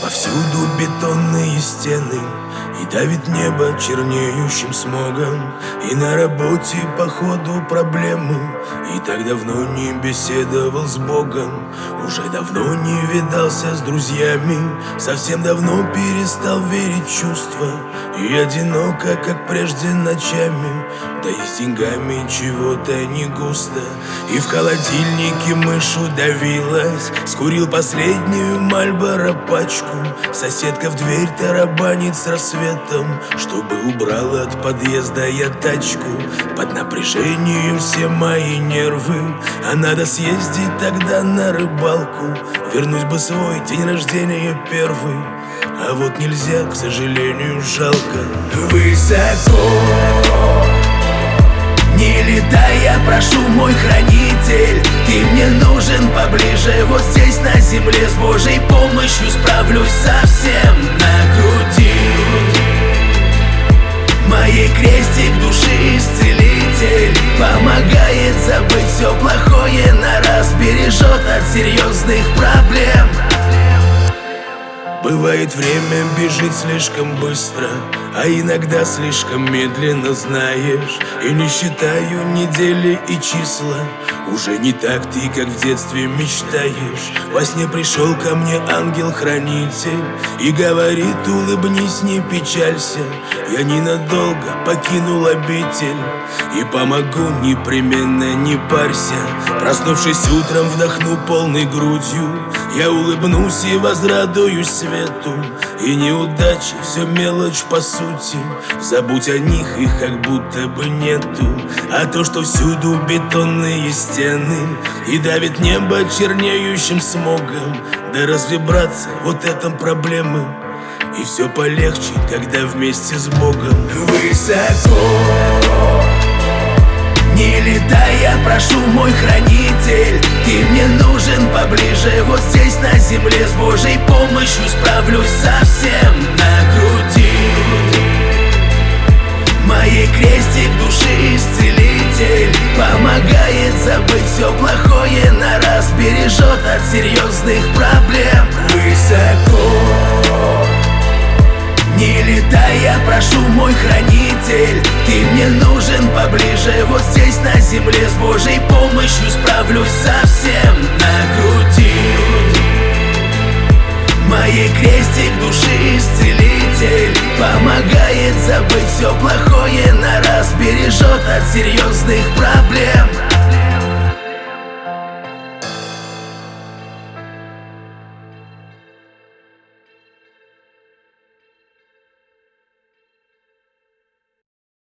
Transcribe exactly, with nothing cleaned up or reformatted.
Повсюду бетонные стены, и давит небо чернеющим смогом. И на работе походу проблемы, и так давно не беседовал с Богом. Уже давно не видался с друзьями, совсем давно перестал верить в чувства. И одиноко, как прежде, ночами, да и с деньгами чего-то не густо. И в холодильнике мышь удавилась, скурил последнюю Мальборо пачку. Соседка в дверь тарабанит с рассветом, чтобы убрал от подъезда я тачку. Под напряжением все мои нервы, а надо съездить тогда на рыбалку. Вернуть бы свой день рождения первый, а вот нельзя, к сожалению, жалко. Высоко не летай, я прошу, мой хранитель. Ты мне нужен поближе, вот здесь на земле. С Божьей помощью справлюсь совсем на груди. Моей крестик души исцелитель помогает забыть все плохое на раз, бережет от серьезных проблем. Бывает, время бежит слишком быстро, а иногда слишком медленно, знаешь. И не считаю недели и числа, уже не так ты, как в детстве мечтаешь. Во сне пришел ко мне ангел-хранитель и говорит: улыбнись, не печалься, я ненадолго покинул обитель и помогу непременно, не парься. Проснувшись утром, вдохну полной грудью, я улыбнусь и возрадуюсь свету. И неудачи все мелочь по сути, забудь о них, их как будто бы нету. А то, что всюду бетонные стены и давит небо чернеющим смогом, да разве, братцы, вот это проблемы? И все полегче, когда вместе с Богом. Высоко не летай, я прошу, мой хранитель. Ты мне нужен поближе, вот здесь на земле. С Божьей помощью справлюсь совсем на груди. Моей крестик души исцелитель помогает забыть все плохое на раз, бережет от серьезных проблем. Высоко не летай, я прошу, мой хранитель. Ты мне нужен поближе, вот здесь на земле. С Божьей помощью справлюсь совсем на груди. Моей крестик души исцелитель помогает забыть все плохое на раз, бережет от серьезных проблем.